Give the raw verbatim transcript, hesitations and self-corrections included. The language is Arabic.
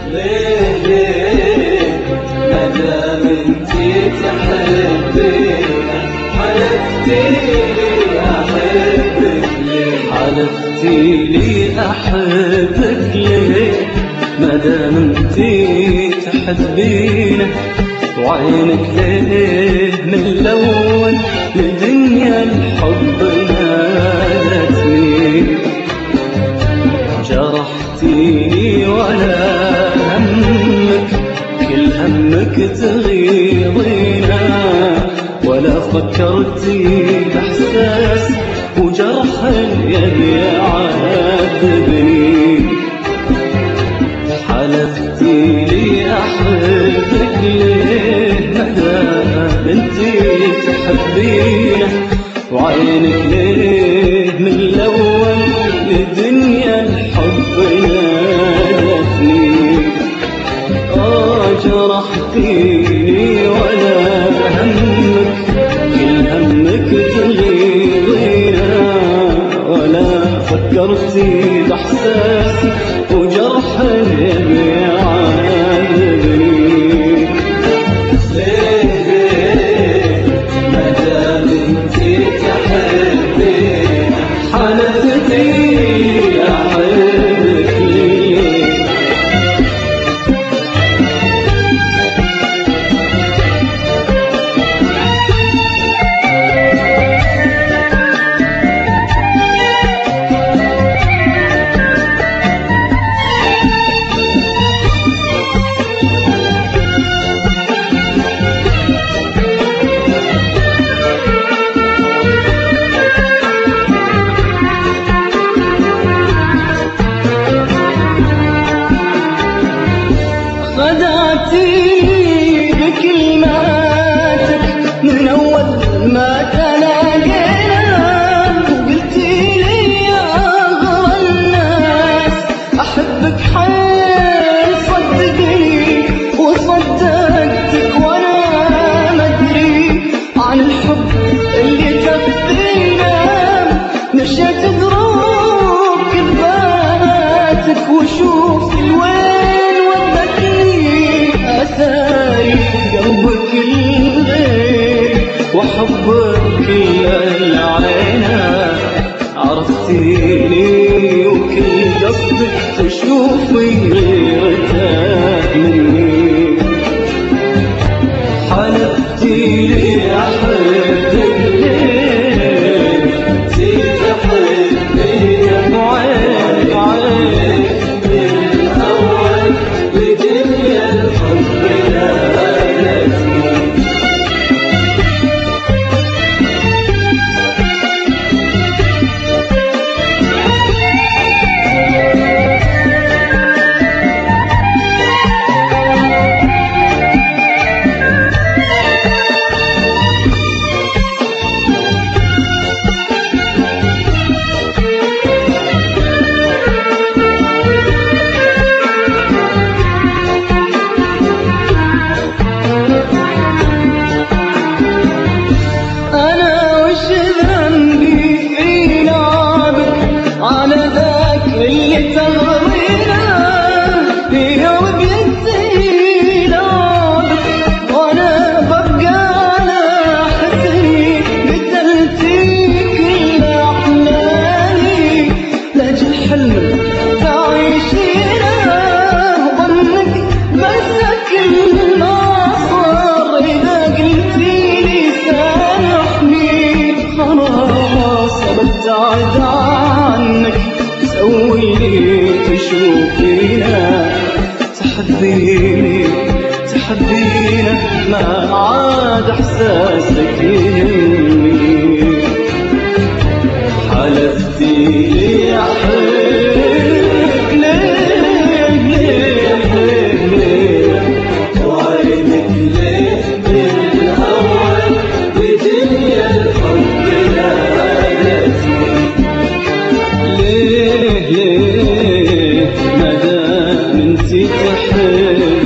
ليه ليه مادام انتي تحبيني حلفتي لي احبك ليه حلفتي لي احبك ليه مادام انتي تحبيني وعينك ليه من الاول لدنيا الحب نادتني جرحتيني ولا همك كل همك تغيظينا ولا فكرتي باحساس وجرح اليد يعذبني حلفتي لي احبك ليه مادام انتي تحبيني وعينك ليه من الاول لدنيا الحب نادتني اه جرحتيني ولا همك كل همك تغيظينا ولا فكرتي باحساسي وجرح اليد يعذبني ليه ليه مادام انتي تحبيني حلفتي احبك ليه خدعتيني بكلماتك من أول ما تلاقينا وقلتي لي يا أغرى الناس أحبك حيل صدقني وصدقتك وأنا مدري عن الحب اللي تخفينا مشيت دروب كذباتك وشوف الوين أثاري قلبك الغير وحبك العينة عرفتيني وكل قصدك تشوفي غيرتك مني حلفتي لي أحبك ليه انتي تحبيني وعينك عينك من الأول لدنيا الحب نادتني ابتعد عنك سويلي تشوفينا تحبيني تحبينا ما عاد احساسك يهمني حلفتي لي احبك ليه ليه ليه ليه وعينك ليه بالاول بدنيا الحب ليه ليه مادام انتي تحب